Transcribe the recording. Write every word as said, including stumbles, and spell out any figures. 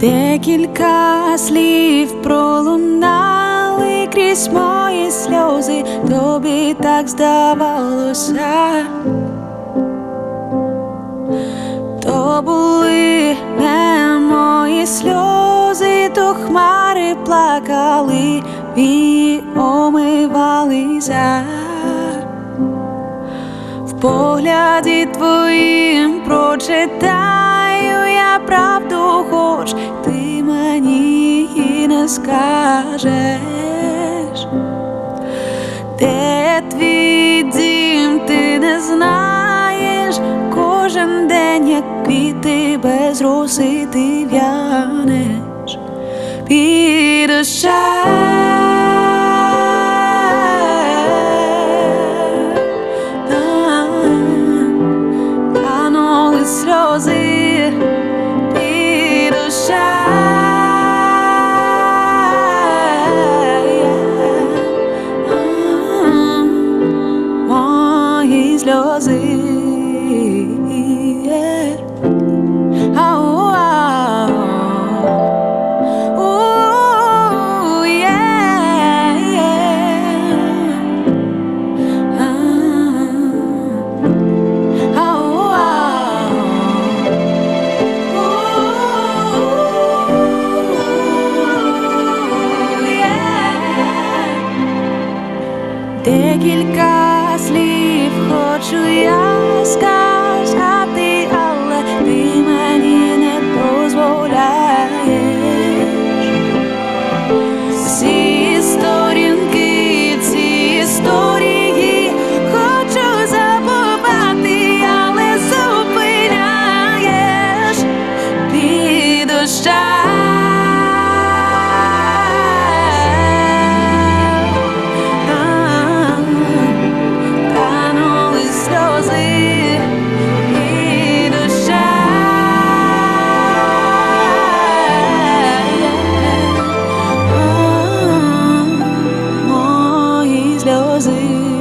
Декілька слів пролунали крізь мої сльози, тобі так здавалося. То були не мої сльози, то хмари плакали, вії омивалися. В погляді твоїм прочитаю я правду, хоч ти мені і не скажеш. Де твій дім, ти не знаєш, кожен день, як квіти без роси, ти в'янеш під дощем. Танули сльози під дощем. Мої сльози. Декілька слів хочу я сказати, але ти мені не дозволяєш. Всі сторінки, ці історії хочу забувати, але зупиняєш під дощем. Сльози.